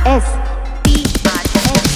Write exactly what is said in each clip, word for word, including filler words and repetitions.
S P R S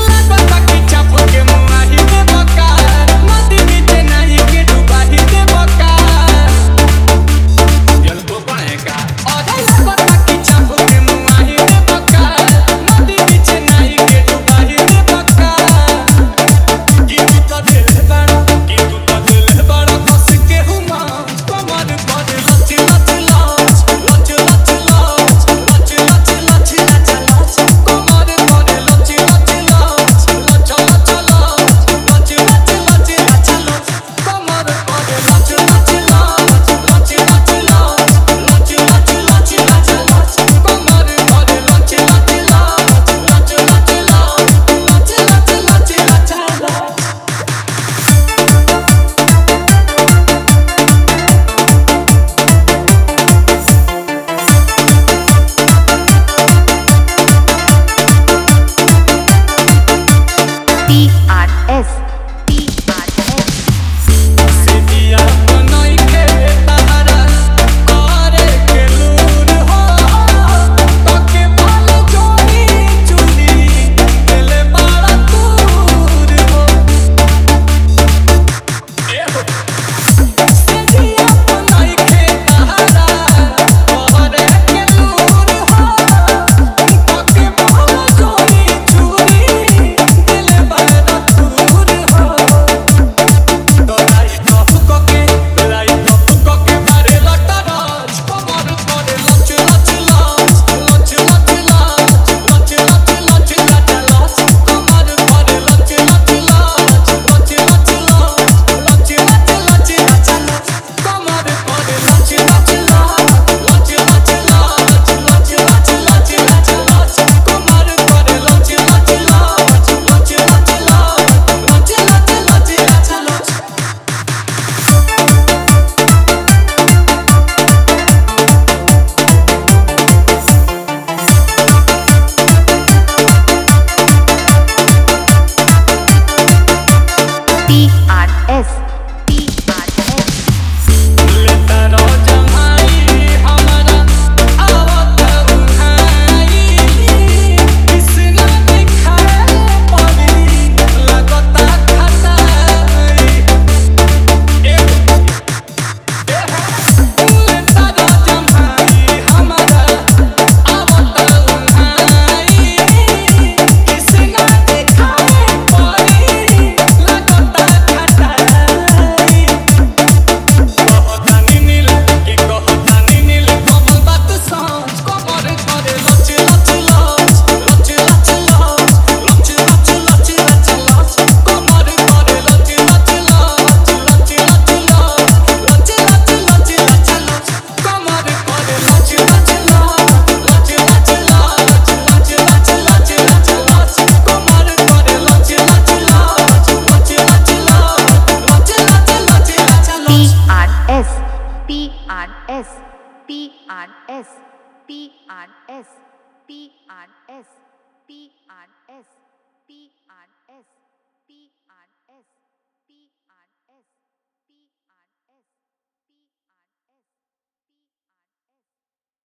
P R S P R S सिजिया बनई के तहरा करे के लूर हो तके बाल जोड़ी चुली दिले बड़ा दूर हो ए हो सिजिया बनई के तहरा करे के लूर हो तके बाल जोड़ी चुली दिले बड़ा दूर हो तोराई टॉप कोके तोराई टॉप कोके मारे लटराज कमर करे लच लच लच लच लच लच लच लच लच लच कमर करे लच लच लच लच लच लच लच लच लच लच कमर करे लच लच लच लच लच लच लच लच लच लच लच कमर करे लच लच लच लच लच लच लच लच लच P R S P R S लेता रो जमाई हमारा आवत उन्हाई किसना दिखाए पड़ी लगता खताई ए लेता रो जमाई हमारा आवत उन्हाई किसना दिखाए पड़ी लगता खताई कहतानी नील के कहतानी नील कमल बात सांझ कमर करे लच लच लच लच लच लच लच लच लच लच कमर करे लच लच लच लच लच लच लच लच लच लच कमर करे लच लच लच लच लच लच लच लच लच लच कमर करे लच लच लच लच लच लच लच लच लच P लच R S P R S P R S P R S P R S P R S